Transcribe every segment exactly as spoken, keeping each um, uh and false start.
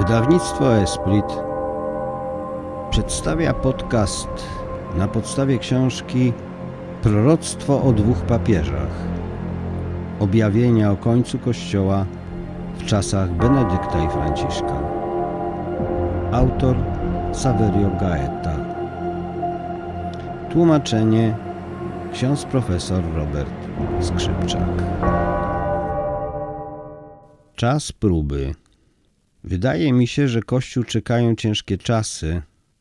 Wydawnictwo Esprit przedstawia podcast na podstawie książki Proroctwo o dwóch papieżach. Objawienia o końcu Kościoła w czasach Benedykta i Franciszka. Autor Saverio Gaeta. Tłumaczenie ksiądz profesor Robert Skrzypczak. Czas próby. Wydaje mi się, że Kościół czekają ciężkie czasy.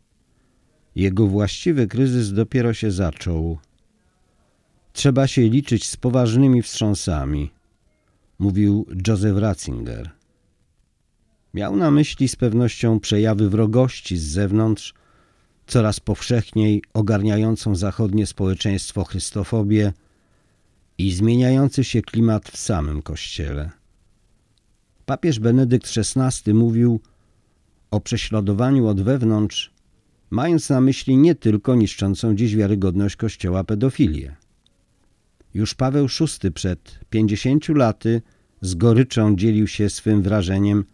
Jego właściwy kryzys dopiero się zaczął. Trzeba się liczyć z poważnymi wstrząsami, mówił Joseph Ratzinger. Miał na myśli z pewnością przejawy wrogości z zewnątrz, coraz powszechniej ogarniającą zachodnie społeczeństwo chrystofobię i zmieniający się klimat w samym Kościele. Papież Benedykt szesnasty mówił o prześladowaniu od wewnątrz, mając na myśli nie tylko niszczącą dziś wiarygodność Kościoła pedofilię. Już Paweł szósty przed pięćdziesięciu laty z goryczą dzielił się swym wrażeniem,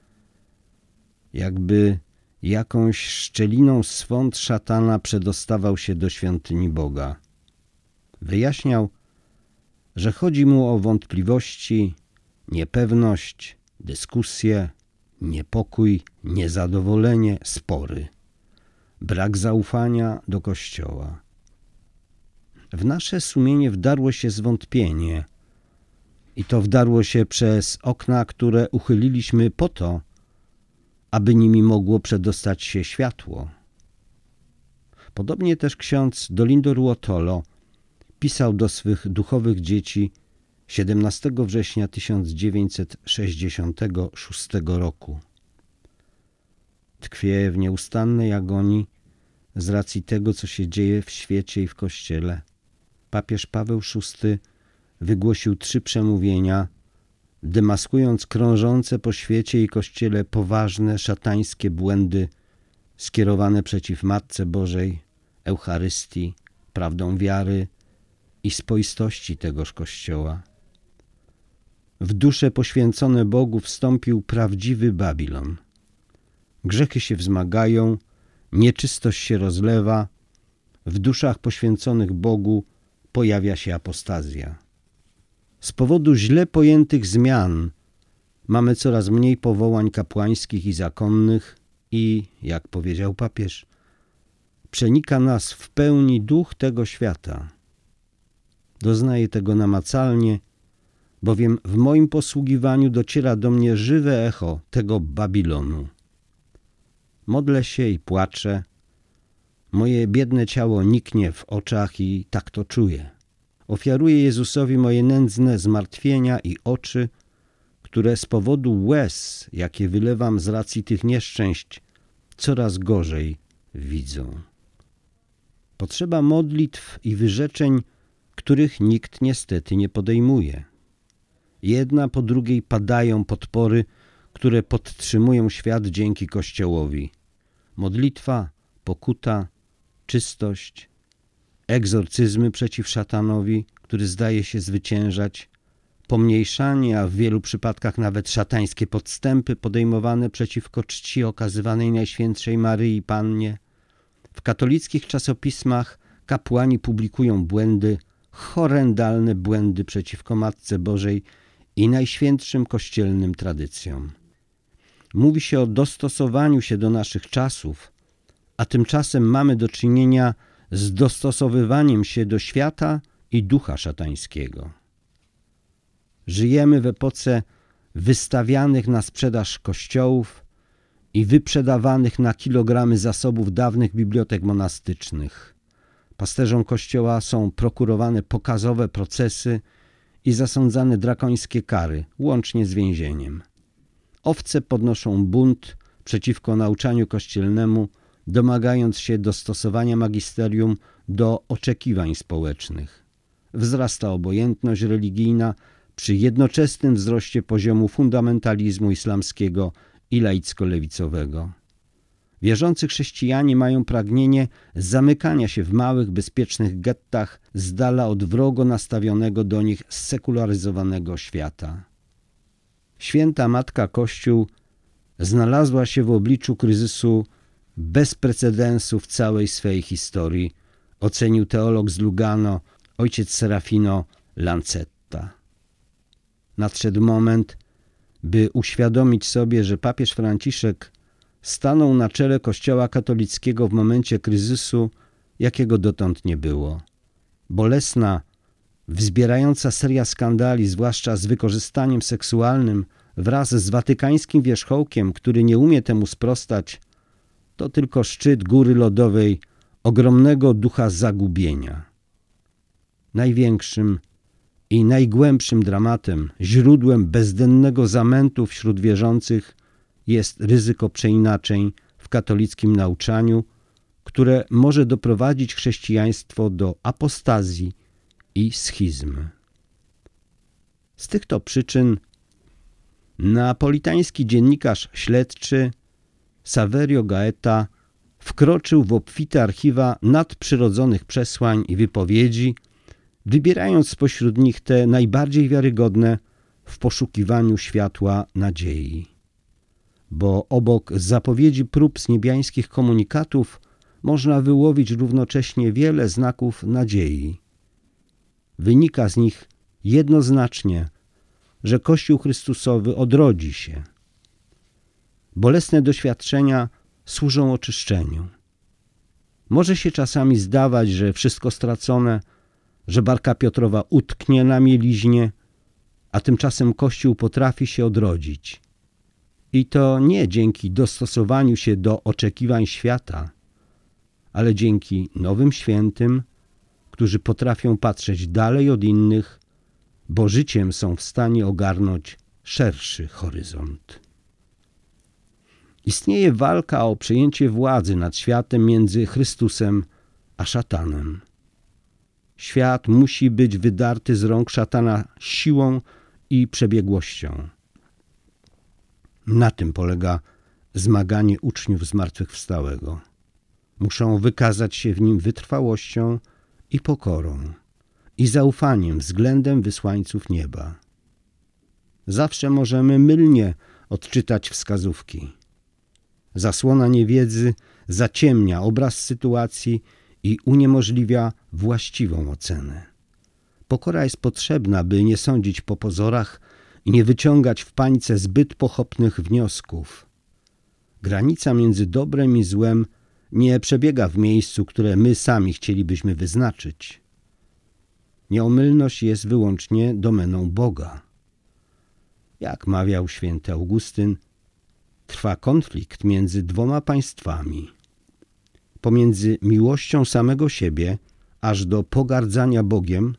jakby jakąś szczeliną swąd szatana przedostawał się do świątyni Boga. Wyjaśniał, że chodzi mu o wątpliwości, niepewność, dyskusje, niepokój, niezadowolenie, spory, brak zaufania do Kościoła. W nasze sumienie wdarło się zwątpienie i to wdarło się przez okna, które uchyliliśmy po to, aby nimi mogło przedostać się światło. Podobnie też ksiądz Dolindo Ruotolo pisał do swych duchowych dzieci siedemnastego września tysiąc dziewięćset sześćdziesiątego szóstego roku. Tkwię w nieustannej agonii z racji tego, co się dzieje w świecie i w Kościele. Papież Paweł szósty wygłosił trzy przemówienia, demaskując krążące po świecie i Kościele poważne szatańskie błędy skierowane przeciw Matce Bożej, Eucharystii, prawdą wiary i spoistości tegoż Kościoła. W dusze poświęcone Bogu wstąpił prawdziwy Babilon. Grzechy się wzmagają, nieczystość się rozlewa, w duszach poświęconych Bogu pojawia się apostazja. Z powodu źle pojętych zmian mamy coraz mniej powołań kapłańskich i zakonnych i, jak powiedział papież, przenika nas w pełni duch tego świata. Doznaję tego namacalnie, bowiem w moim posługiwaniu dociera do mnie żywe echo tego Babilonu. Modlę się i płaczę. Moje biedne ciało niknie w oczach i tak to czuję. Ofiaruję Jezusowi moje nędzne zmartwienia i oczy, które z powodu łez, jakie wylewam z racji tych nieszczęść, coraz gorzej widzą. Potrzeba modlitw i wyrzeczeń, których nikt niestety nie podejmuje. Jedna po drugiej padają podpory, które podtrzymują świat dzięki Kościołowi. Modlitwa, pokuta, czystość, egzorcyzmy przeciw szatanowi, który zdaje się zwyciężać, pomniejszanie, a w wielu przypadkach nawet szatańskie podstępy podejmowane przeciwko czci okazywanej Najświętszej Maryi Pannie. W katolickich czasopismach kapłani publikują błędy, horrendalne błędy przeciwko Matce Bożej i najświętszym kościelnym tradycjom. Mówi się o dostosowaniu się do naszych czasów, a tymczasem mamy do czynienia z dostosowywaniem się do świata i ducha szatańskiego. Żyjemy w epoce wystawianych na sprzedaż kościołów i wyprzedawanych na kilogramy zasobów dawnych bibliotek monastycznych. Pasterzom Kościoła są prokurowane pokazowe procesy i zasądzane drakońskie kary, łącznie z więzieniem. Owce podnoszą bunt przeciwko nauczaniu kościelnemu, domagając się dostosowania magisterium do oczekiwań społecznych. Wzrasta obojętność religijna przy jednoczesnym wzroście poziomu fundamentalizmu islamskiego i laicko-lewicowego. Wierzący chrześcijanie mają pragnienie zamykania się w małych, bezpiecznych gettach z dala od wrogo nastawionego do nich sekularyzowanego świata. Święta Matka Kościół znalazła się w obliczu kryzysu bez precedensu w całej swej historii, ocenił teolog z Lugano, ojciec Serafino Lancetta. Nadszedł moment, by uświadomić sobie, że papież Franciszek stanął na czele Kościoła katolickiego w momencie kryzysu, jakiego dotąd nie było. Bolesna, wzbierająca seria skandali, zwłaszcza z wykorzystaniem seksualnym, wraz z watykańskim wierzchołkiem, który nie umie temu sprostać, to tylko szczyt góry lodowej ogromnego ducha zagubienia. Największym i najgłębszym dramatem, źródłem bezdennego zamętu wśród wierzących jest ryzyko przeinaczeń w katolickim nauczaniu, które może doprowadzić chrześcijaństwo do apostazji i schizmy. Z tych to przyczyn neapolitański dziennikarz śledczy Saverio Gaeta wkroczył w obfite archiwa nadprzyrodzonych przesłań i wypowiedzi, wybierając spośród nich te najbardziej wiarygodne w poszukiwaniu światła nadziei. Bo obok zapowiedzi prób z niebiańskich komunikatów można wyłowić równocześnie wiele znaków nadziei. Wynika z nich jednoznacznie, że Kościół Chrystusowy odrodzi się. Bolesne doświadczenia służą oczyszczeniu. Może się czasami zdawać, że wszystko stracone, że barka Piotrowa utknie na mieliźnie, a tymczasem Kościół potrafi się odrodzić. I to nie dzięki dostosowaniu się do oczekiwań świata, ale dzięki nowym świętym, którzy potrafią patrzeć dalej od innych, bo życiem są w stanie ogarnąć szerszy horyzont. Istnieje walka o przejęcie władzy nad światem między Chrystusem a szatanem. Świat musi być wydarty z rąk szatana siłą i przebiegłością. Na tym polega zmaganie uczniów zmartwychwstałego. Muszą wykazać się w nim wytrwałością i pokorą i zaufaniem względem wysłańców nieba. Zawsze możemy mylnie odczytać wskazówki. Zasłona niewiedzy zaciemnia obraz sytuacji i uniemożliwia właściwą ocenę. Pokora jest potrzebna, by nie sądzić po pozorach i nie wyciągać w panice zbyt pochopnych wniosków. Granica między dobrem i złem nie przebiega w miejscu, które my sami chcielibyśmy wyznaczyć. Nieomylność jest wyłącznie domeną Boga. Jak mawiał święty Augustyn, trwa konflikt między dwoma państwami. Pomiędzy miłością samego siebie, aż do pogardzania Bogiem,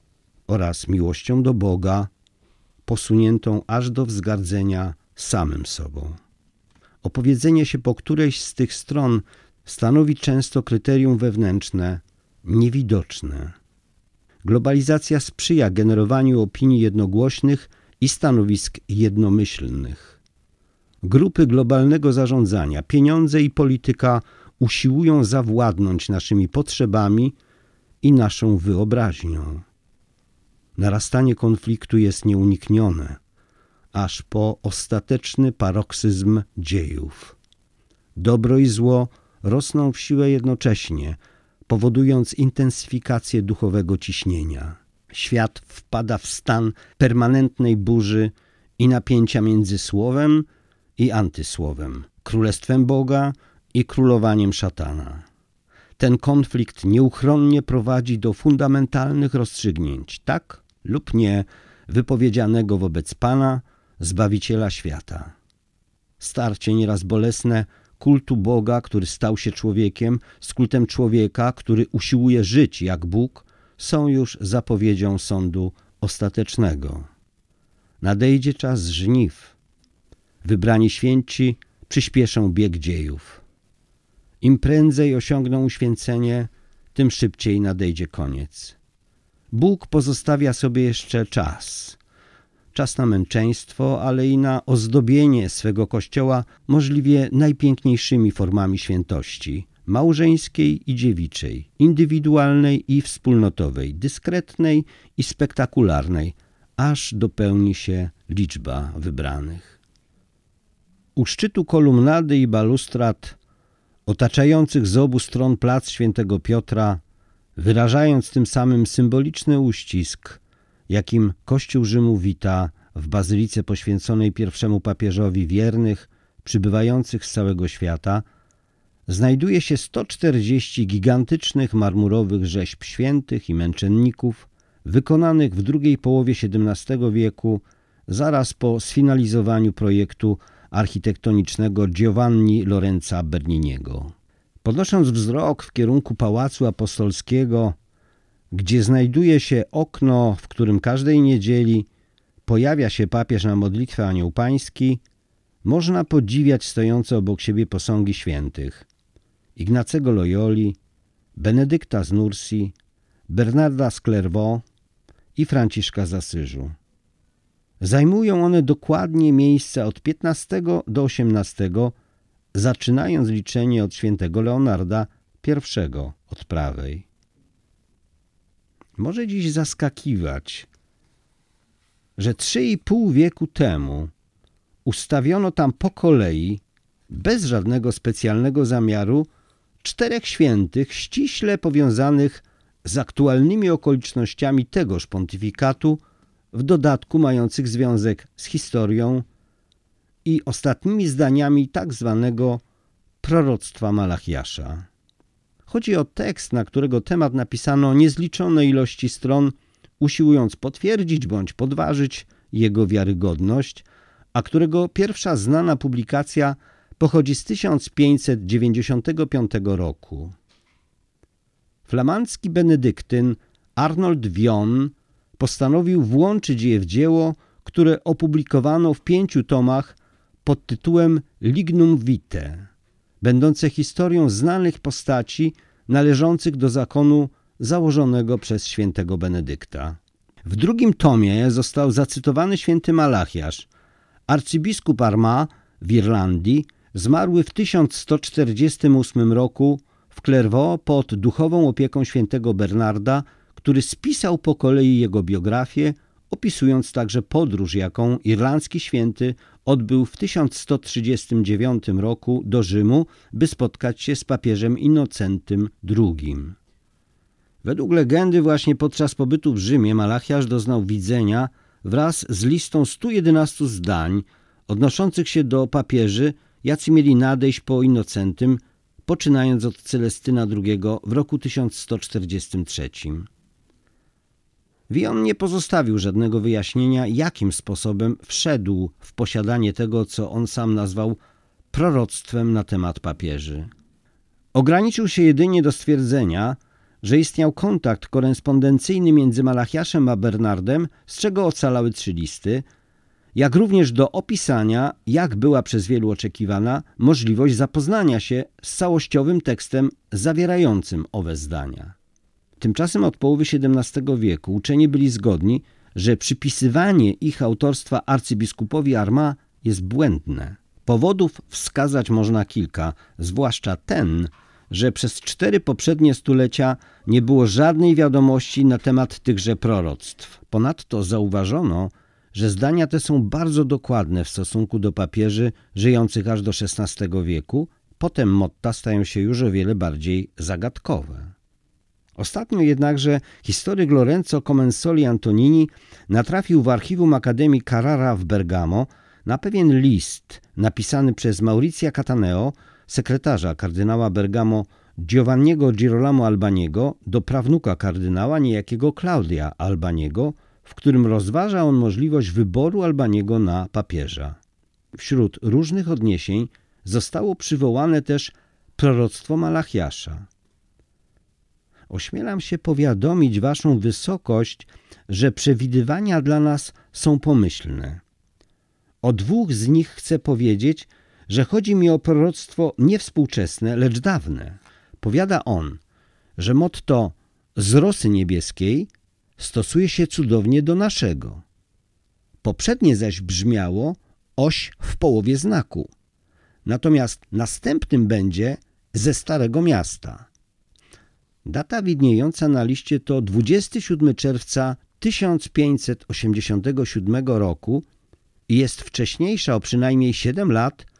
oraz miłością do Boga, posuniętą aż do wzgardzenia samym sobą. Opowiedzenie się po którejś z tych stron stanowi często kryterium wewnętrzne, niewidoczne. Globalizacja sprzyja generowaniu opinii jednogłośnych i stanowisk jednomyślnych. Grupy globalnego zarządzania, pieniądze i polityka usiłują zawładnąć naszymi potrzebami i naszą wyobraźnią. Narastanie konfliktu jest nieuniknione, aż po ostateczny paroksyzm dziejów. Dobro i zło rosną w siłę jednocześnie, powodując intensyfikację duchowego ciśnienia. Świat wpada w stan permanentnej burzy i napięcia między słowem i antysłowem, królestwem Boga i królowaniem szatana. Ten konflikt nieuchronnie prowadzi do fundamentalnych rozstrzygnięć, tak lub nie, wypowiedzianego wobec Pana, Zbawiciela świata. Starcie nieraz bolesne kultu Boga, który stał się człowiekiem, z kultem człowieka, który usiłuje żyć jak Bóg, są już zapowiedzią sądu ostatecznego. Nadejdzie czas żniw. Wybrani święci przyspieszą bieg dziejów. Im prędzej osiągną uświęcenie, tym szybciej nadejdzie koniec. Bóg pozostawia sobie jeszcze czas. Czas na męczeństwo, ale i na ozdobienie swego Kościoła możliwie najpiękniejszymi formami świętości, małżeńskiej i dziewiczej, indywidualnej i wspólnotowej, dyskretnej i spektakularnej, aż dopełni się liczba wybranych. U szczytu kolumnady i balustrad otaczających z obu stron plac Świętego Piotra, wyrażając tym samym symboliczny uścisk, jakim Kościół Rzymu wita w bazylice poświęconej pierwszemu papieżowi wiernych przybywających z całego świata, znajduje się sto czterdzieści gigantycznych marmurowych rzeźb świętych i męczenników wykonanych w drugiej połowie siedemnastego wieku, zaraz po sfinalizowaniu projektu architektonicznego Giovanni Lorenza Berniniego. Podnosząc wzrok w kierunku Pałacu Apostolskiego, gdzie znajduje się okno, w którym każdej niedzieli pojawia się papież na modlitwę Anioł Pański, można podziwiać stojące obok siebie posągi świętych Ignacego Loyoli, Benedykta z Nursi, Bernarda z Clairvaux i Franciszka z Asyżu. Zajmują one dokładnie miejsca od piętnastego do osiemnastego, zaczynając liczenie od świętego Leonarda pierwszego od prawej. Może dziś zaskakiwać, że trzy i pół wieku temu ustawiono tam po kolei, bez żadnego specjalnego zamiaru, czterech świętych ściśle powiązanych z aktualnymi okolicznościami tegoż pontyfikatu, w dodatku mających związek z historią i ostatnimi zdaniami tak zwanego proroctwa Malachiasza. Chodzi o tekst, na którego temat napisano niezliczone ilości stron, usiłując potwierdzić bądź podważyć jego wiarygodność, a którego pierwsza znana publikacja pochodzi z tysiąc pięćset dziewięćdziesiątego piątego roku. Flamandzki benedyktyn Arnold Wion postanowił włączyć je w dzieło, które opublikowano w pięciu tomach pod tytułem Lignum Vitae, będące historią znanych postaci należących do zakonu założonego przez świętego Benedykta. W drugim tomie został zacytowany święty Malachiasz, arcybiskup Armagh w Irlandii, zmarły w tysiąc sto czterdziestym ósmym roku w Clairvaux pod duchową opieką świętego Bernarda, który spisał po kolei jego biografię, opisując także podróż, jaką irlandzki święty odbył w tysiąc sto trzydziestym dziewiątym roku do Rzymu, by spotkać się z papieżem Innocentym drugim. Według legendy właśnie podczas pobytu w Rzymie Malachiasz doznał widzenia wraz z listą stu jedenastu zdań odnoszących się do papieży, jacy mieli nadejść po Innocentym, poczynając od Celestyna drugiego w roku tysiąc sto czterdziestym trzecim. Wion nie pozostawił żadnego wyjaśnienia, jakim sposobem wszedł w posiadanie tego, co on sam nazwał proroctwem na temat papieży. Ograniczył się jedynie do stwierdzenia, że istniał kontakt korespondencyjny między Malachiaszem a Bernardem, z czego ocalały trzy listy, jak również do opisania, jak była przez wielu oczekiwana, możliwość zapoznania się z całościowym tekstem zawierającym owe zdania. Tymczasem od połowy siedemnastego wieku uczeni byli zgodni, że przypisywanie ich autorstwa arcybiskupowi Armagh jest błędne. Powodów wskazać można kilka, zwłaszcza ten, że przez cztery poprzednie stulecia nie było żadnej wiadomości na temat tychże proroctw. Ponadto zauważono, że zdania te są bardzo dokładne w stosunku do papieży żyjących aż do szesnastego wieku, potem motta stają się już o wiele bardziej zagadkowe. Ostatnio jednakże historyk Lorenzo Comensoli Antonini natrafił w archiwum Akademii Carrara w Bergamo na pewien list napisany przez Maurizia Cataneo, sekretarza kardynała Bergamo Giovanniego Girolamo Albaniego, do prawnuka kardynała niejakiego Claudia Albaniego, w którym rozważa on możliwość wyboru Albaniego na papieża. Wśród różnych odniesień zostało przywołane też proroctwo Malachiasza. Ośmielam się powiadomić waszą wysokość, że przewidywania dla nas są pomyślne. O dwóch z nich chcę powiedzieć, że chodzi mi o proroctwo nie współczesne, lecz dawne. Powiada on, że motto z rosy niebieskiej stosuje się cudownie do naszego. Poprzednie zaś brzmiało oś w połowie znaku. Natomiast następnym będzie ze Starego Miasta. Data widniejąca na liście to dwudziestego siódmego czerwca tysiąc pięćset osiemdziesiątego siódmego roku i jest wcześniejsza o przynajmniej siedem lat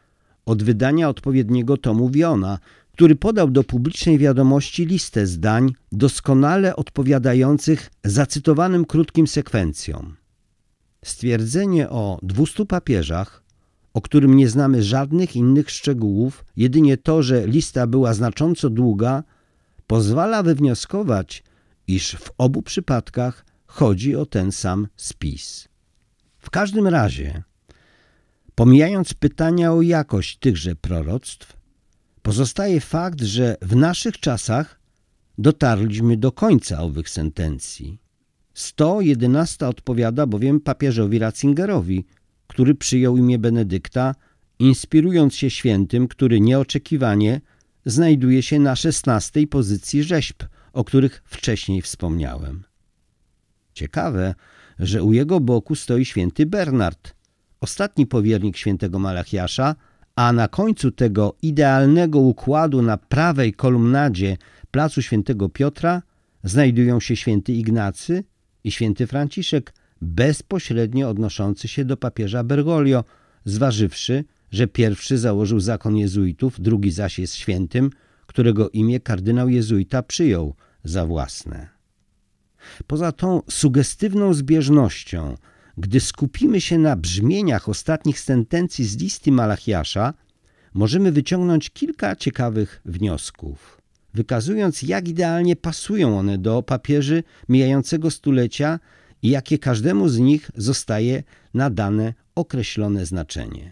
od wydania odpowiedniego tomu Wiona, który podał do publicznej wiadomości listę zdań doskonale odpowiadających zacytowanym krótkim sekwencjom. Stwierdzenie o dwustu papieżach, o którym nie znamy żadnych innych szczegółów, jedynie to, że lista była znacząco długa, pozwala wywnioskować, iż w obu przypadkach chodzi o ten sam spis. W każdym razie, pomijając pytania o jakość tychże proroctw, pozostaje fakt, że w naszych czasach dotarliśmy do końca owych sentencji. sto jedenasta odpowiada bowiem papieżowi Ratzingerowi, który przyjął imię Benedykta, inspirując się świętym, który nieoczekiwanie znajduje się na szesnastej pozycji rzeźb, o których wcześniej wspomniałem. Ciekawe, że u jego boku stoi święty Bernard, ostatni powiernik świętego Malachiasza, a na końcu tego idealnego układu na prawej kolumnadzie placu świętego Piotra znajdują się święty Ignacy i święty Franciszek, bezpośrednio odnoszący się do papieża Bergoglio, zważywszy, że pierwszy założył zakon jezuitów, drugi zaś jest świętym, którego imię kardynał jezuita przyjął za własne. Poza tą sugestywną zbieżnością, gdy skupimy się na brzmieniach ostatnich sentencji z listy Malachiasza, możemy wyciągnąć kilka ciekawych wniosków, wykazując, jak idealnie pasują one do papieży mijającego stulecia i jakie każdemu z nich zostaje nadane określone znaczenie.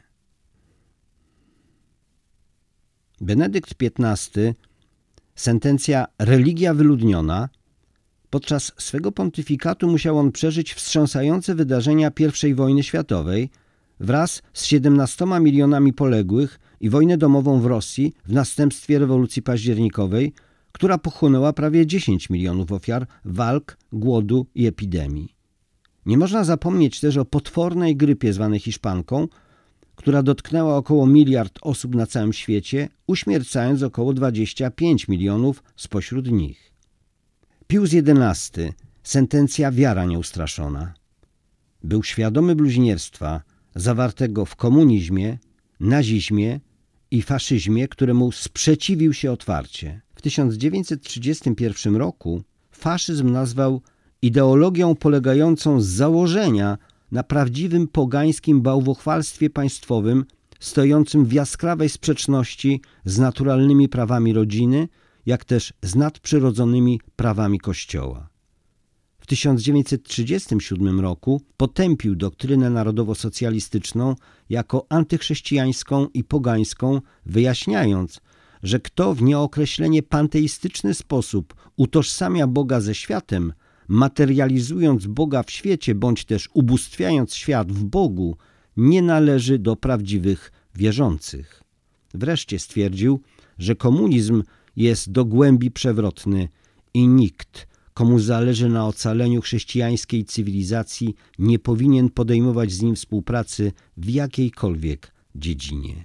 Benedykt piętnasty, sentencja religia wyludniona. Podczas swego pontyfikatu musiał on przeżyć wstrząsające wydarzenia pierwszej wojny światowej wraz z siedemnastoma milionami poległych i wojnę domową w Rosji w następstwie rewolucji październikowej, która pochłonęła prawie dziesięć milionów ofiar walk, głodu i epidemii. Nie można zapomnieć też o potwornej grypie zwanej hiszpanką, która dotknęła około miliard osób na całym świecie, uśmiercając około dwadzieścia pięć milionów spośród nich. Pius jedenasty, sentencja wiara nieustraszona. Był świadomy bluźnierstwa zawartego w komunizmie, nazizmie i faszyzmie, któremu sprzeciwił się otwarcie. W tysiąc dziewięćset trzydziestym pierwszym roku faszyzm nazwał ideologią polegającą z założenia na prawdziwym pogańskim bałwochwalstwie państwowym, stojącym w jaskrawej sprzeczności z naturalnymi prawami rodziny, jak też z nadprzyrodzonymi prawami Kościoła. W tysiąc dziewięćset trzydziestym siódmym roku potępił doktrynę narodowo-socjalistyczną jako antychrześcijańską i pogańską, wyjaśniając, że kto w nieokreślenie panteistyczny sposób utożsamia Boga ze światem, materializując Boga w świecie bądź też ubóstwiając świat w Bogu, nie należy do prawdziwych wierzących. Wreszcie stwierdził, że komunizm jest do głębi przewrotny i nikt, komu zależy na ocaleniu chrześcijańskiej cywilizacji, nie powinien podejmować z nim współpracy w jakiejkolwiek dziedzinie.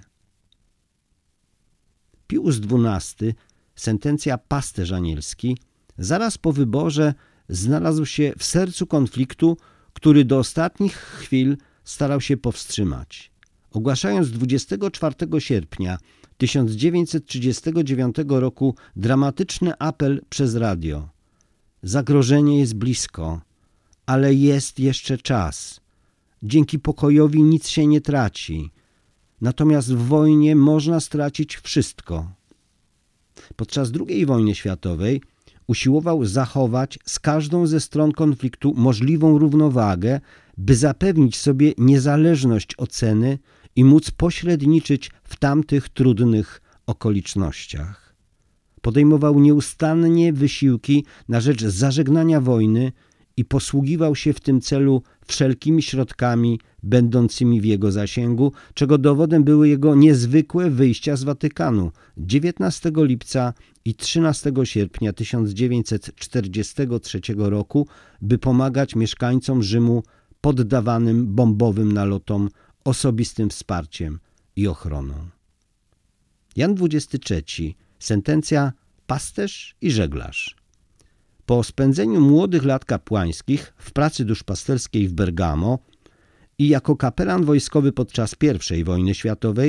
Pius dwunasty, sentencja pasterz anielski, zaraz po wyborze znalazł się w sercu konfliktu, który do ostatnich chwil starał się powstrzymać. Ogłaszając dwudziestego czwartego sierpnia tysiąc dziewięćset trzydziestego dziewiątego roku dramatyczny apel przez radio. Zagrożenie jest blisko, ale jest jeszcze czas. Dzięki pokojowi nic się nie traci. Natomiast w wojnie można stracić wszystko. Podczas drugiej wojny światowej usiłował zachować z każdą ze stron konfliktu możliwą równowagę, by zapewnić sobie niezależność oceny i móc pośredniczyć w tamtych trudnych okolicznościach. Podejmował nieustannie wysiłki na rzecz zażegnania wojny i posługiwał się w tym celu wszelkimi środkami będącymi w jego zasięgu, czego dowodem były jego niezwykłe wyjścia z Watykanu dziewiętnastego lipca i trzynastego sierpnia tysiąc dziewięćset czterdziestego trzeciego roku, by pomagać mieszkańcom Rzymu poddawanym bombowym nalotom osobistym wsparciem i ochroną. Jan dwudziesty trzeci, sentencja pasterz i żeglarz. Po spędzeniu młodych lat kapłańskich w pracy duszpasterskiej w Bergamo i jako kapelan wojskowy podczas pierwszej wojny światowej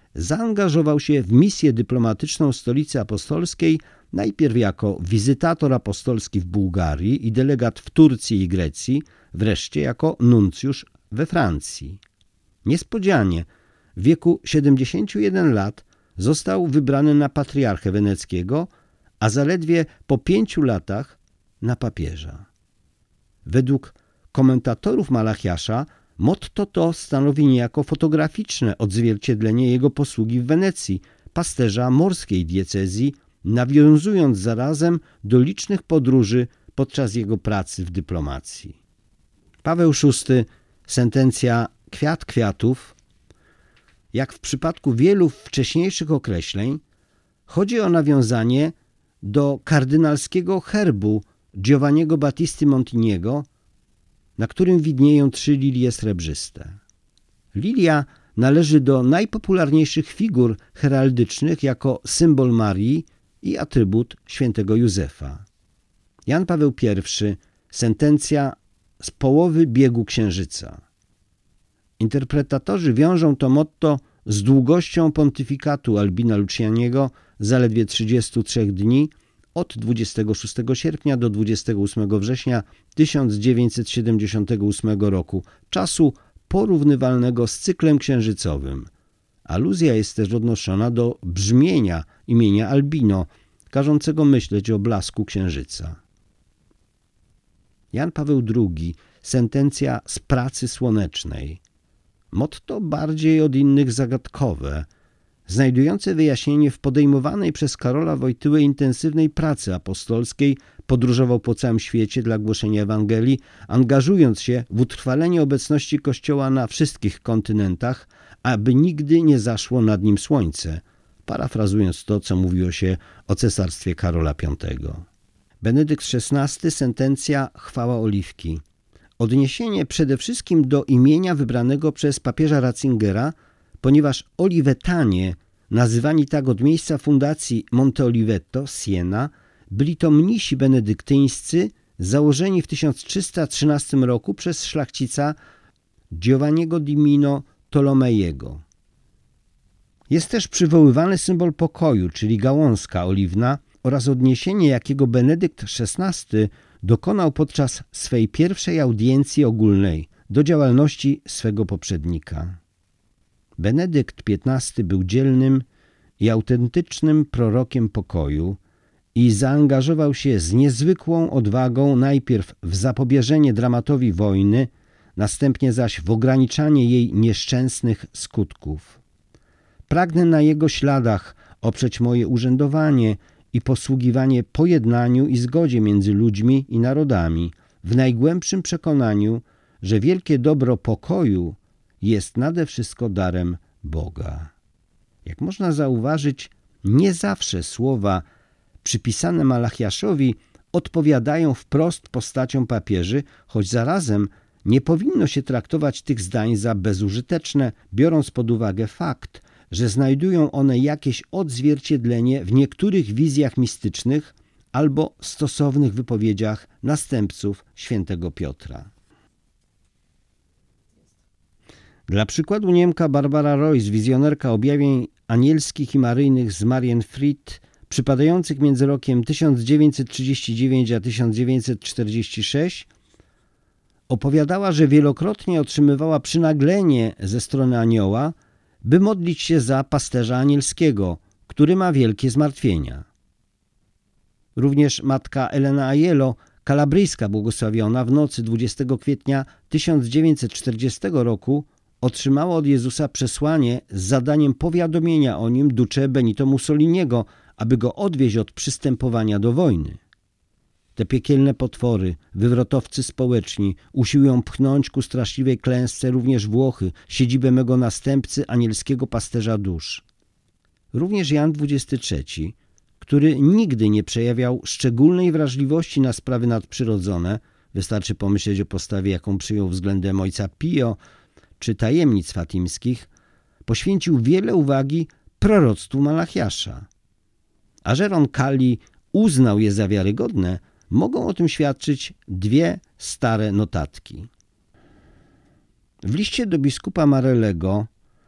zaangażował się w misję dyplomatyczną stolicy apostolskiej, najpierw jako wizytator apostolski w Bułgarii i delegat w Turcji i Grecji, wreszcie jako nuncjusz we Francji. Niespodzianie w wieku siedemdziesięciu jeden lat został wybrany na patriarchę weneckiego, a zaledwie po pięciu latach na papieża. Według komentatorów Malachiasza motto to stanowi niejako fotograficzne odzwierciedlenie jego posługi w Wenecji, pasterza morskiej diecezji, nawiązując zarazem do licznych podróży podczas jego pracy w dyplomacji. Paweł szósty, sentencja kwiat kwiatów. Jak w przypadku wielu wcześniejszych określeń, chodzi o nawiązanie do kardynalskiego herbu Giovanniego Battisty Montiniego, na którym widnieją trzy lilie srebrzyste. Lilia należy do najpopularniejszych figur heraldycznych jako symbol Marii i atrybut świętego Józefa. Jan Paweł pierwszy, sentencja z połowy biegu księżyca. Interpretatorzy wiążą to motto z długością pontyfikatu Albina Lucianiego, zaledwie trzydziestu trzech dni, od dwudziestego szóstego sierpnia do dwudziestego ósmego września tysiąc dziewięćset siedemdziesiątego ósmego roku, czasu porównywalnego z cyklem księżycowym. Aluzja jest też odnoszona do brzmienia imienia Albino, każącego myśleć o blasku księżyca. Jan Paweł drugi, sentencja z pracy słonecznej. Motto bardziej od innych zagadkowe, znajdujące wyjaśnienie w podejmowanej przez Karola Wojtyłę intensywnej pracy apostolskiej. Podróżował po całym świecie dla głoszenia Ewangelii, angażując się w utrwalenie obecności Kościoła na wszystkich kontynentach, aby nigdy nie zaszło nad nim słońce, parafrazując to, co mówiło się o cesarstwie Karola piątego. Benedykt szesnasty, sentencja chwała oliwki. Odniesienie przede wszystkim do imienia wybranego przez papieża Ratzingera, ponieważ Oliwetanie, nazywani tak od miejsca fundacji Monte Oliveto, Siena, byli to mnisi benedyktyńscy założeni w tysiąc trzysta trzynastym roku przez szlachcica Giovanniego di Mino Tolomeiego. Jest też przywoływany symbol pokoju, czyli gałązka oliwna, oraz odniesienie, jakiego Benedykt szesnasty dokonał podczas swej pierwszej audiencji ogólnej do działalności swego poprzednika. Benedykt piętnasty był dzielnym i autentycznym prorokiem pokoju i zaangażował się z niezwykłą odwagą najpierw w zapobieżenie dramatowi wojny, następnie zaś w ograniczanie jej nieszczęsnych skutków. Pragnę na jego śladach oprzeć moje urzędowanie i posługiwanie pojednaniu i zgodzie między ludźmi i narodami, w najgłębszym przekonaniu, że wielkie dobro pokoju jest nade wszystko darem Boga. Jak można zauważyć, nie zawsze słowa przypisane Malachiaszowi odpowiadają wprost postaciom papieży, choć zarazem nie powinno się traktować tych zdań za bezużyteczne, biorąc pod uwagę fakt, że znajdują one jakieś odzwierciedlenie w niektórych wizjach mistycznych albo stosownych wypowiedziach następców świętego Piotra. Dla przykładu Niemka Barbara Royce, wizjonerka objawień anielskich i maryjnych z Marienfried, przypadających między rokiem tysiąc dziewięćset trzydzieści dziewięć a tysiąc dziewięćset czterdzieści sześć, opowiadała, że wielokrotnie otrzymywała przynaglenie ze strony anioła, by modlić się za pasterza anielskiego, który ma wielkie zmartwienia. Również matka Elena Aiello, kalabryjska błogosławiona, w nocy dwudziestego kwietnia tysiąc dziewięćset czterdziestego roku otrzymała od Jezusa przesłanie z zadaniem powiadomienia o nim Duce Benito Mussoliniego, aby go odwieźć od przystępowania do wojny. Te piekielne potwory, wywrotowcy społeczni, usiłują pchnąć ku straszliwej klęsce również Włochy, siedzibę mego następcy, anielskiego pasterza dusz. Również Jan dwudziesty trzeci, który nigdy nie przejawiał szczególnej wrażliwości na sprawy nadprzyrodzone, wystarczy pomyśleć o postawie, jaką przyjął względem ojca Pio czy tajemnic fatimskich, poświęcił wiele uwagi proroctwu Malachiasza. A że Roncalli uznał je za wiarygodne, mogą o tym świadczyć dwie stare notatki. W liście do biskupa Marellego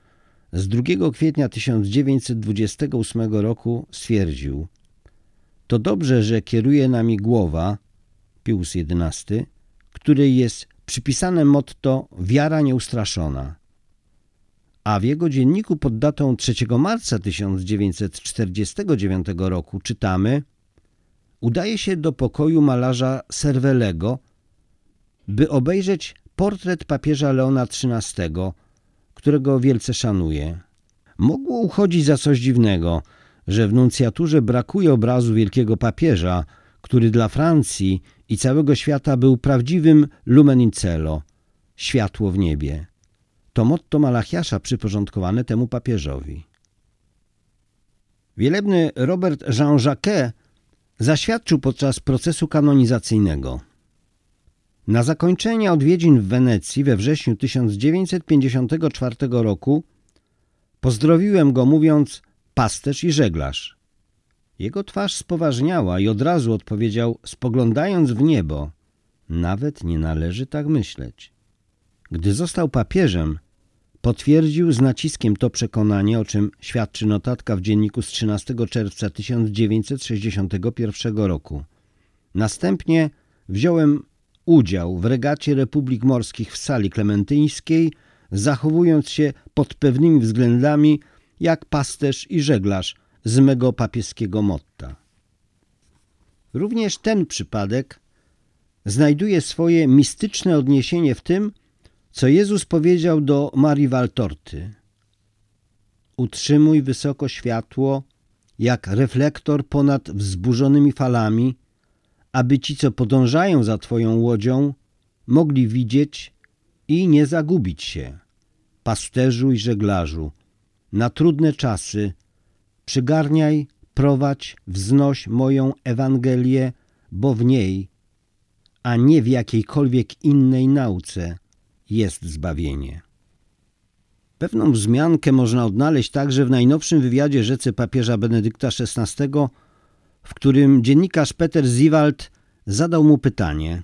z drugiego kwietnia tysiąc dziewięćset dwudziestego ósmego roku stwierdził: to dobrze, że kieruje nami głowa, Pius jedenasty, której jest przypisane motto wiara nieustraszona. A w jego dzienniku pod datą trzeciego marca tysiąc dziewięćset czterdziestego dziewiątego roku czytamy: udaje się do pokoju malarza Cervellego, by obejrzeć portret papieża Leona trzynastego, którego wielce szanuje. Mogło uchodzić za coś dziwnego, że w nuncjaturze brakuje obrazu wielkiego papieża, który dla Francji i całego świata był prawdziwym lumen in cielo, światło w niebie. To motto Malachiasza przyporządkowane temu papieżowi. Wielebny Robert Jean Jacquet zaświadczył podczas procesu kanonizacyjnego: na zakończenie odwiedzin w Wenecji we wrześniu tysiąc dziewięćset pięćdziesiątego czwartego roku pozdrowiłem go, mówiąc: pasterz i żeglarz. Jego twarz spoważniała i od razu odpowiedział, spoglądając w niebo: nawet nie należy tak myśleć. Gdy został papieżem, potwierdził z naciskiem to przekonanie, o czym świadczy notatka w dzienniku z trzynastego czerwca tysiąc dziewięćset sześćdziesiątego pierwszego roku. Następnie wziąłem udział w regacie Republik Morskich w Sali Klementyńskiej, zachowując się pod pewnymi względami jak pasterz i żeglarz z mego papieskiego motta. Również ten przypadek znajduje swoje mistyczne odniesienie w tym, co Jezus powiedział do Marii Waltorty: utrzymuj wysoko światło jak reflektor ponad wzburzonymi falami, aby ci, co podążają za twoją łodzią, mogli widzieć i nie zagubić się. Pasterzu i żeglarzu, na trudne czasy przygarniaj, prowadź, wznoś moją Ewangelię, bo w niej, a nie w jakiejkolwiek innej nauce, jest zbawienie. Pewną wzmiankę można odnaleźć także w najnowszym wywiadzie rzece papieża Benedykta szesnastego, w którym dziennikarz Peter Ziewald zadał mu pytanie: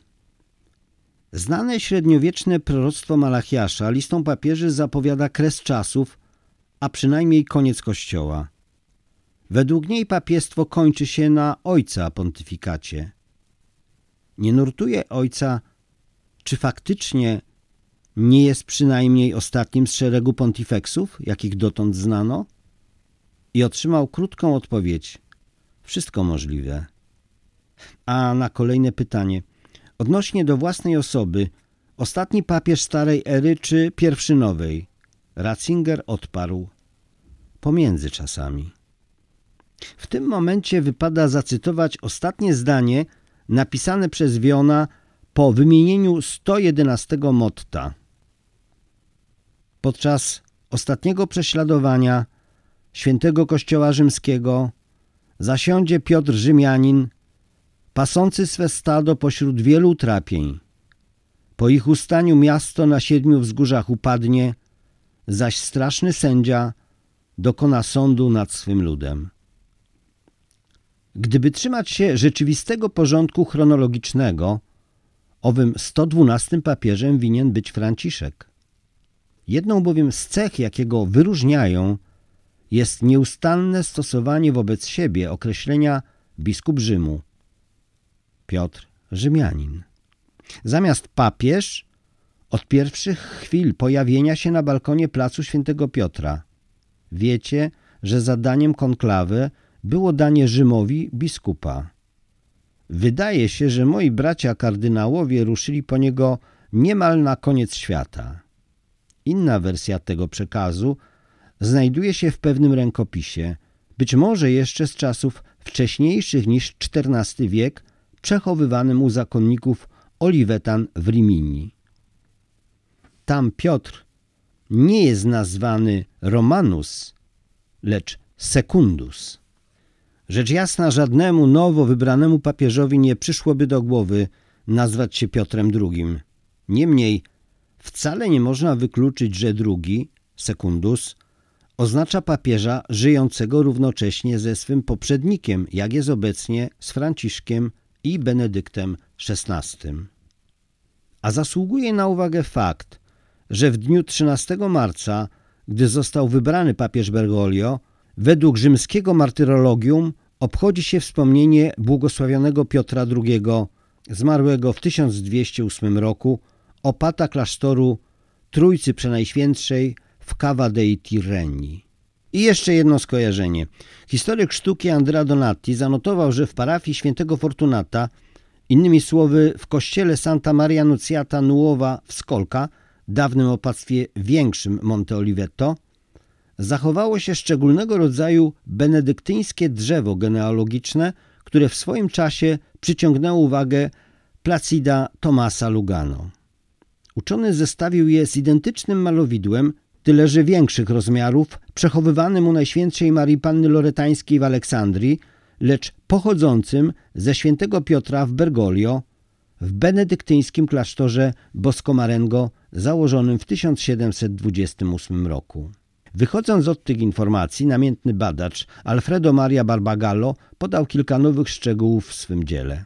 znane średniowieczne proroctwo Malachiasza listą papieży zapowiada kres czasów, a przynajmniej koniec Kościoła. Według niej papiestwo kończy się na ojca pontyfikacie. Nie nurtuje ojca, czy faktycznie nie jest przynajmniej ostatnim z szeregu pontifeksów, jakich dotąd znano? I otrzymał krótką odpowiedź: wszystko możliwe. A na kolejne pytanie, odnośnie do własnej osoby, ostatni papież starej ery czy pierwszy nowej? Ratzinger odparł: pomiędzy czasami. W tym momencie wypada zacytować ostatnie zdanie napisane przez Wiona po wymienieniu sto jedenastego motta. Podczas ostatniego prześladowania świętego Kościoła Rzymskiego zasiądzie Piotr Rzymianin, pasący swe stado pośród wielu utrapień. Po ich ustaniu miasto na siedmiu wzgórzach upadnie, zaś straszny sędzia dokona sądu nad swym ludem. Gdyby trzymać się rzeczywistego porządku chronologicznego, owym sto dwunastym papieżem winien być Franciszek. Jedną bowiem z cech, jakie go wyróżniają, jest nieustanne stosowanie wobec siebie określenia biskup Rzymu. Piotr Rzymianin. Zamiast papież, od pierwszych chwil pojawienia się na balkonie placu Świętego Piotra. Wiecie, że zadaniem konklawy było danie Rzymowi biskupa. Wydaje się, że moi bracia kardynałowie ruszyli po niego niemal na koniec świata. Inna wersja tego przekazu znajduje się w pewnym rękopisie, być może jeszcze z czasów wcześniejszych niż czternasty wiek, przechowywanym u zakonników Olivetan w Rimini. Tam Piotr nie jest nazwany Romanus, lecz Secundus. Rzecz jasna, żadnemu nowo wybranemu papieżowi nie przyszłoby do głowy nazwać się Piotrem drugim. Niemniej wcale nie można wykluczyć, że drugi, Secundus, oznacza papieża żyjącego równocześnie ze swym poprzednikiem, jak jest obecnie z Franciszkiem i Benedyktem szesnastym. A zasługuje na uwagę fakt, że w dniu trzynastego marca gdy został wybrany papież Bergoglio, według rzymskiego martyrologium obchodzi się wspomnienie błogosławionego Piotra drugiego, zmarłego w tysiąc dwieście ósmym roku, opata klasztoru Trójcy Przenajświętszej w Cava dei Tirreni. I jeszcze jedno skojarzenie. Historyk sztuki Andrea Donati zanotował, że w parafii świętego Fortunata, innymi słowy w kościele Santa Maria Nunziata Nuova w Skolka, dawnym opactwie większym Monte Oliveto, zachowało się szczególnego rodzaju benedyktyńskie drzewo genealogiczne, które w swoim czasie przyciągnęło uwagę Placida Tomasa Lugano. Uczony zestawił je z identycznym malowidłem, tyle że większych rozmiarów, przechowywanym u Najświętszej Marii Panny Loretańskiej w Aleksandrii, lecz pochodzącym ze świętego Piotra w Bergoglio, w benedyktyńskim klasztorze Bosco Marengo założonym w tysiąc siedemset dwudziestym ósmym roku. Wychodząc od tych informacji, namiętny badacz Alfredo Maria Barbagallo podał kilka nowych szczegółów w swym dziele.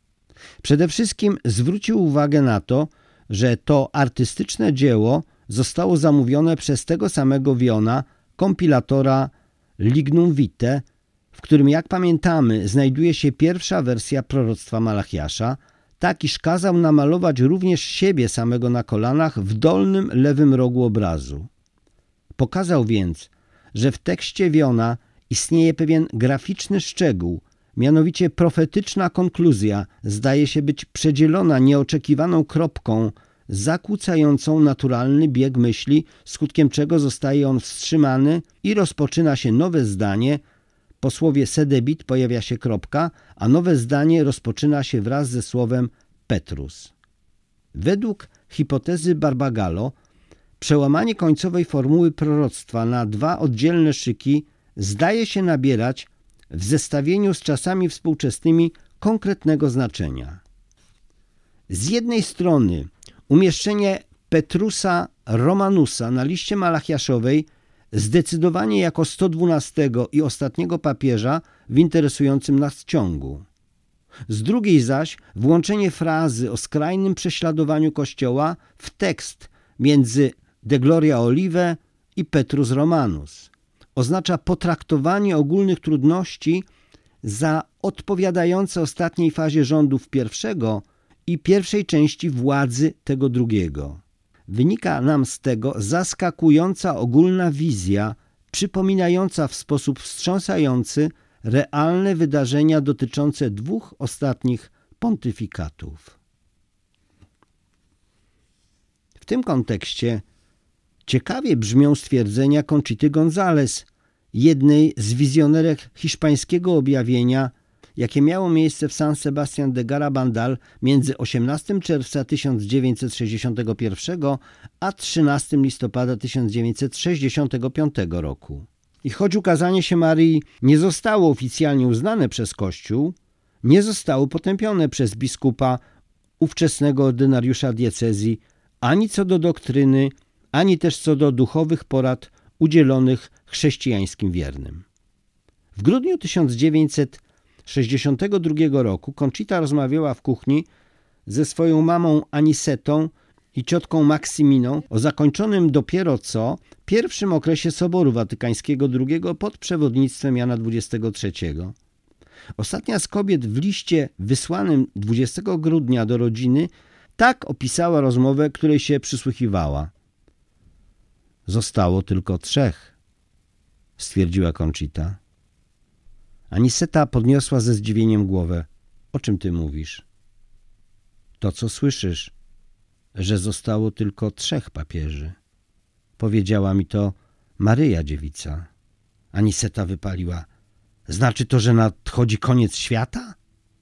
Przede wszystkim zwrócił uwagę na to, że to artystyczne dzieło zostało zamówione przez tego samego Viona, kompilatora Lignum Vitae, w którym, jak pamiętamy, znajduje się pierwsza wersja proroctwa Malachiasza, tak iż kazał namalować również siebie samego na kolanach w dolnym lewym rogu obrazu. Pokazał więc, że w tekście Viona istnieje pewien graficzny szczegół, mianowicie profetyczna konkluzja zdaje się być przedzielona nieoczekiwaną kropką zakłócającą naturalny bieg myśli, skutkiem czego zostaje on wstrzymany i rozpoczyna się nowe zdanie. Po słowie sedebit pojawia się kropka, a nowe zdanie rozpoczyna się wraz ze słowem Petrus. Według hipotezy Barbagallo przełamanie końcowej formuły proroctwa na dwa oddzielne szyki zdaje się nabierać w zestawieniu z czasami współczesnymi konkretnego znaczenia. Z jednej strony umieszczenie Petrusa Romanusa na liście malachiaszowej zdecydowanie jako sto dwunastego i ostatniego papieża w interesującym nas ciągu. Z drugiej zaś włączenie frazy o skrajnym prześladowaniu Kościoła w tekst między De Gloria Olive i Petrus Romanus oznacza potraktowanie ogólnych trudności za odpowiadające ostatniej fazie rządów pierwszego i pierwszej części władzy tego drugiego. Wynika nam z tego zaskakująca ogólna wizja, przypominająca w sposób wstrząsający realne wydarzenia dotyczące dwóch ostatnich pontyfikatów. W tym kontekście ciekawie brzmią stwierdzenia Conchity González, jednej z wizjonerek hiszpańskiego objawienia, jakie miało miejsce w San Sebastián de Garabandal między osiemnastego czerwca tysiąc dziewięćset sześćdziesiątego pierwszego a trzynastego listopada tysiąc dziewięćset sześćdziesiątego piątego roku. I choć ukazanie się Marii nie zostało oficjalnie uznane przez Kościół, nie zostało potępione przez biskupa ówczesnego ordynariusza diecezji ani co do doktryny, ani też co do duchowych porad udzielonych chrześcijańskim wiernym. W grudniu tysiąc dziewięćset sześćdziesiątego drugiego roku Conchita rozmawiała w kuchni ze swoją mamą Anisetą i ciotką Maksiminą o zakończonym dopiero co pierwszym okresie Soboru Watykańskiego drugiego pod przewodnictwem Jana dwudziestego trzeciego. Ostatnia z kobiet w liście wysłanym dwudziestego grudnia do rodziny tak opisała rozmowę, której się przysłuchiwała. Zostało tylko trzech, stwierdziła Conchita. Aniseta podniosła ze zdziwieniem głowę. O czym ty mówisz? To, co słyszysz, że zostało tylko trzech papieży. Powiedziała mi to Maryja dziewica. Aniseta wypaliła. Znaczy to, że nadchodzi koniec świata?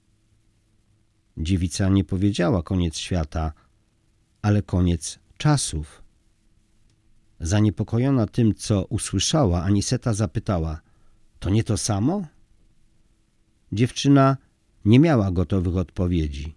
Dziewica nie powiedziała koniec świata, ale koniec czasów. Zaniepokojona tym, co usłyszała, Aniseta zapytała, to nie to samo? Dziewczyna nie miała gotowych odpowiedzi.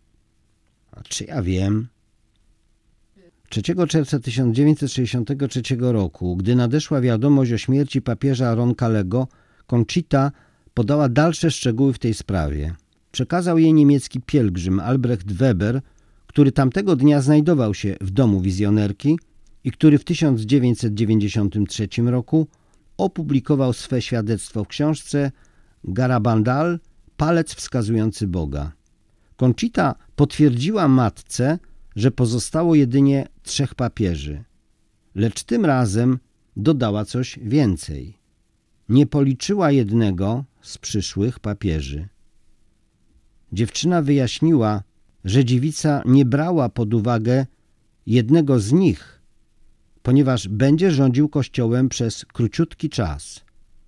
A czy ja wiem? trzeciego czerwca tysiąc dziewięćset sześćdziesiątego trzeciego roku, gdy nadeszła wiadomość o śmierci papieża Roncalego, Conchita podała dalsze szczegóły w tej sprawie. Przekazał jej niemiecki pielgrzym Albrecht Weber, który tamtego dnia znajdował się w domu wizjonerki i który w tysiąc dziewięćset dziewięćdziesiątym trzecim roku opublikował swe świadectwo w książce Garabandal – Palec wskazujący Boga. Conchita potwierdziła matce, że pozostało jedynie trzech papieży, lecz tym razem dodała coś więcej. Nie policzyła jednego z przyszłych papieży. Dziewczyna wyjaśniła, że dziewica nie brała pod uwagę jednego z nich, ponieważ będzie rządził Kościołem przez króciutki czas.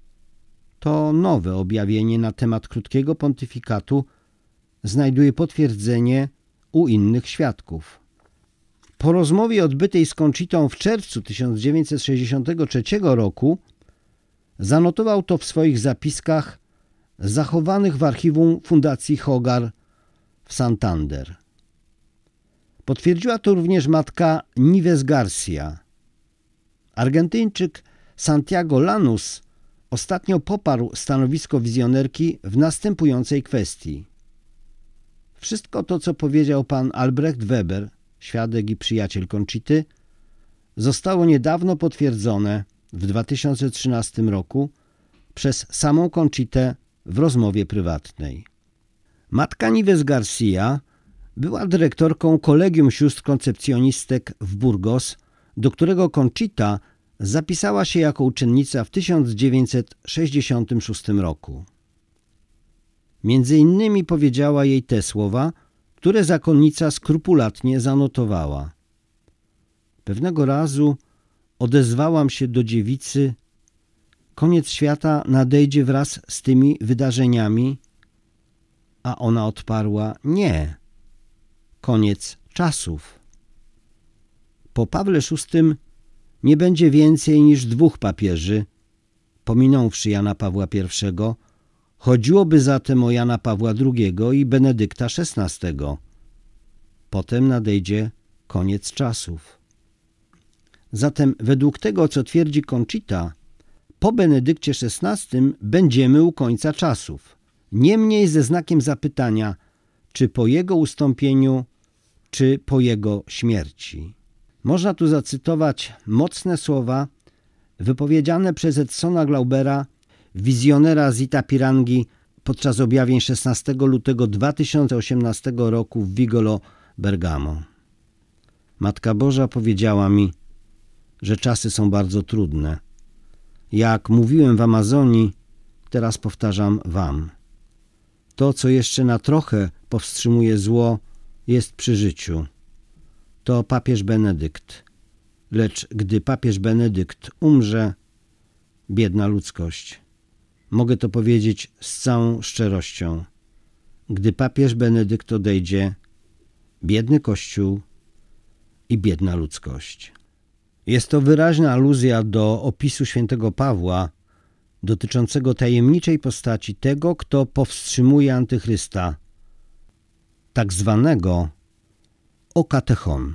To nowe objawienie na temat krótkiego pontyfikatu znajduje potwierdzenie u innych świadków. Po rozmowie odbytej z Conchitą w czerwcu tysiąc dziewięćset sześćdziesiątego trzeciego roku zanotował to w swoich zapiskach zachowanych w archiwum Fundacji Hogar w Santander. Potwierdziła to również matka Nieves Garcia. Argentyńczyk Santiago Lanús ostatnio poparł stanowisko wizjonerki w następującej kwestii. Wszystko to, co powiedział pan Albrecht Weber, świadek i przyjaciel Conchity, zostało niedawno potwierdzone w dwa tysiące trzynastym roku przez samą Conchitę w rozmowie prywatnej. Matka Nieves Garcia była dyrektorką Kolegium Sióstr Koncepcjonistek w Burgos, do którego Conchita zapisała się jako uczennica w tysiąc dziewięćset sześćdziesiątym szóstym roku. Między innymi powiedziała jej te słowa, które zakonnica skrupulatnie zanotowała. Pewnego razu odezwałam się do dziewicy: koniec świata nadejdzie wraz z tymi wydarzeniami, a ona odparła: nie, koniec czasów. Po Pawle szóstym nie będzie więcej niż dwóch papieży, pominąwszy Jana Pawła pierwszego. Chodziłoby zatem o Jana Pawła drugiego i Benedykta szesnastego. Potem nadejdzie koniec czasów. Zatem według tego, co twierdzi Conchita, po Benedykcie szesnastym będziemy u końca czasów. Niemniej ze znakiem zapytania, czy po jego ustąpieniu, czy po jego śmierci. Można tu zacytować mocne słowa wypowiedziane przez Edsona Glaubera, wizjonera z Itapirangi, podczas objawień szesnastego lutego dwa tysiące osiemnastego roku w Vigolo, Bergamo. Matka Boża powiedziała mi, że czasy są bardzo trudne. Jak mówiłem w Amazonii, teraz powtarzam wam. To, co jeszcze na trochę powstrzymuje zło, jest przy życiu. To papież Benedykt. Lecz gdy papież Benedykt umrze, biedna ludzkość. Mogę to powiedzieć z całą szczerością. Gdy papież Benedykt odejdzie, biedny Kościół i biedna ludzkość. Jest to wyraźna aluzja do opisu świętego Pawła dotyczącego tajemniczej postaci tego, kto powstrzymuje antychrysta, tak zwanego okatechon.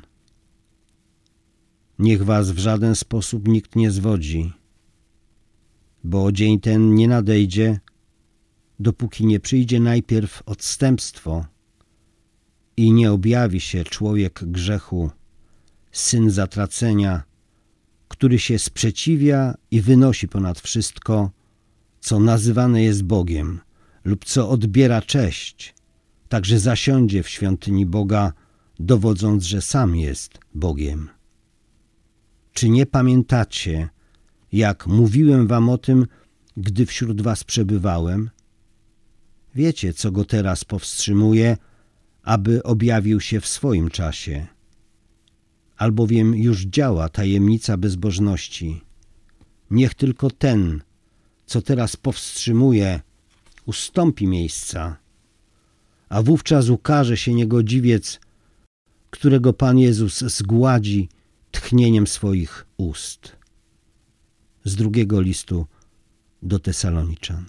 Niech was w żaden sposób nikt nie zwodzi, bo dzień ten nie nadejdzie, dopóki nie przyjdzie najpierw odstępstwo i nie objawi się człowiek grzechu, syn zatracenia, który się sprzeciwia i wynosi ponad wszystko, co nazywane jest Bogiem lub co odbiera cześć, także zasiądzie w świątyni Boga, dowodząc, że sam jest Bogiem. Czy nie pamiętacie, jak mówiłem wam o tym, gdy wśród was przebywałem? Wiecie, co go teraz powstrzymuje, aby objawił się w swoim czasie. Albowiem już działa tajemnica bezbożności. Niech tylko ten, co teraz powstrzymuje, ustąpi miejsca, a wówczas ukaże się niegodziwiec, którego Pan Jezus zgładzi tchnieniem swoich ust. Z drugiego listu do Tesaloniczan.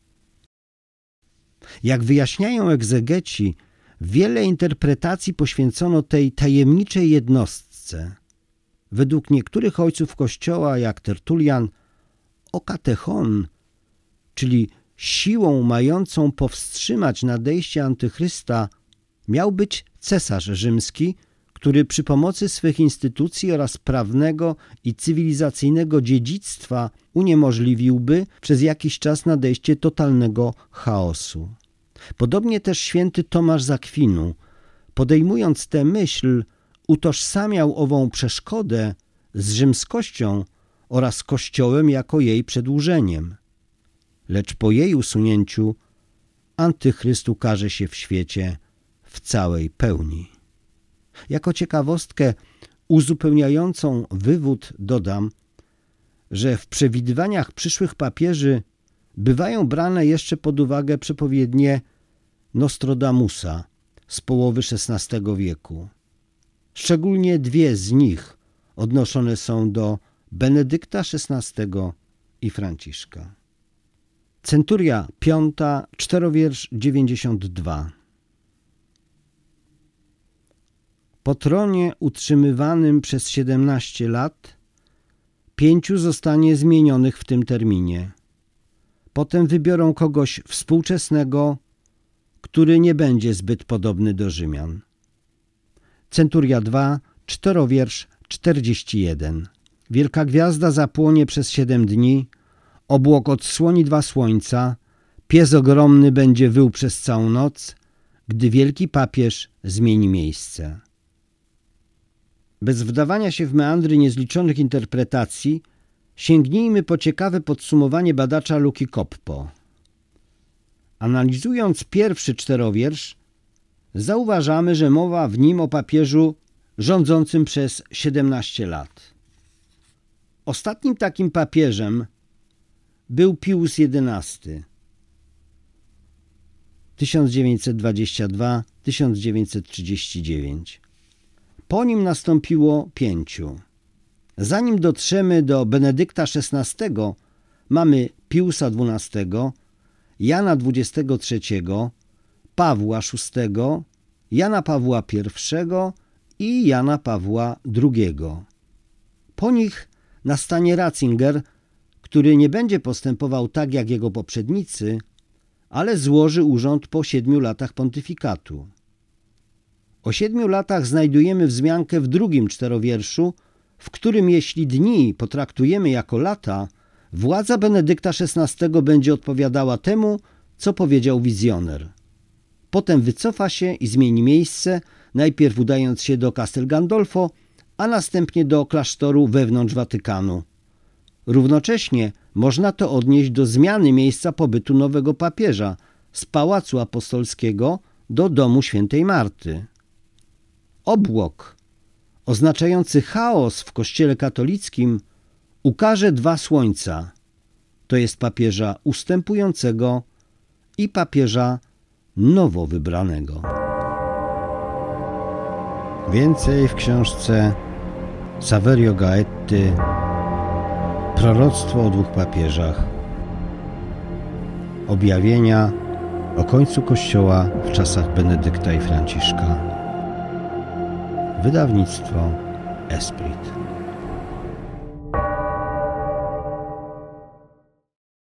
Jak wyjaśniają egzegeci, wiele interpretacji poświęcono tej tajemniczej jednostce. Według niektórych ojców Kościoła, jak Tertulian, okatechon, czyli siłą mającą powstrzymać nadejście antychrysta, miał być cesarz rzymski, który przy pomocy swych instytucji oraz prawnego i cywilizacyjnego dziedzictwa uniemożliwiłby przez jakiś czas nadejście totalnego chaosu. Podobnie też święty Tomasz z Akwinu, podejmując tę myśl, utożsamiał ową przeszkodę z rzymskością oraz Kościołem jako jej przedłużeniem. Lecz po jej usunięciu antychryst ukaże się w świecie w całej pełni. Jako ciekawostkę uzupełniającą wywód dodam, że w przewidywaniach przyszłych papieży bywają brane jeszcze pod uwagę przepowiednie Nostradamusa z połowy szesnastego wieku. Szczególnie dwie z nich odnoszone są do Benedykta szesnastego i Franciszka. Centuria piąta, czterowiersz dziewięćdziesiąt dwa. Po tronie utrzymywanym przez siedemnaście lat pięciu zostanie zmienionych w tym terminie. Potem wybiorą kogoś współczesnego, który nie będzie zbyt podobny do Rzymian. Centuria dwa, czterowiersz czterdzieści jeden. Wielka gwiazda zapłonie przez siedem dni, obłok odsłoni dwa słońca, pies ogromny będzie wył przez całą noc, gdy wielki papież zmieni miejsce. Bez wdawania się w meandry niezliczonych interpretacji, sięgnijmy po ciekawe podsumowanie badacza Luki Koppo. Analizując pierwszy czterowiersz, zauważamy, że mowa w nim o papieżu rządzącym przez siedemnaście lat. Ostatnim takim papieżem był Pius jedenasty tysiąc dziewięćset dwadzieścia dwa do tysiąc dziewięćset trzydzieści dziewięć. Po nim nastąpiło pięciu. Zanim dotrzemy do Benedykta szesnastego, mamy Piusa dwunastego, Jana dwudziestego trzeciego, Pawła szóstego, Jana Pawła pierwszego i Jana Pawła drugiego. Po nich nastanie Ratzinger, który nie będzie postępował tak jak jego poprzednicy, ale złoży urząd po siedmiu latach pontyfikatu. O siedmiu latach znajdujemy wzmiankę w drugim czterowierszu, w którym jeśli dni potraktujemy jako lata, władza Benedykta szesnastego będzie odpowiadała temu, co powiedział wizjoner. Potem wycofa się i zmieni miejsce, najpierw udając się do Castel Gandolfo, a następnie do klasztoru wewnątrz Watykanu. Równocześnie można to odnieść do zmiany miejsca pobytu nowego papieża z Pałacu Apostolskiego do domu świętej Marty. Obłok, oznaczający chaos w Kościele katolickim, ukaże dwa słońca, to jest papieża ustępującego i papieża nowo wybranego. Więcej w książce Saverio Gaetti Proroctwo o dwóch papieżach. Objawienia o końcu Kościoła w czasach Benedykta i Franciszka. Wydawnictwo Esprit.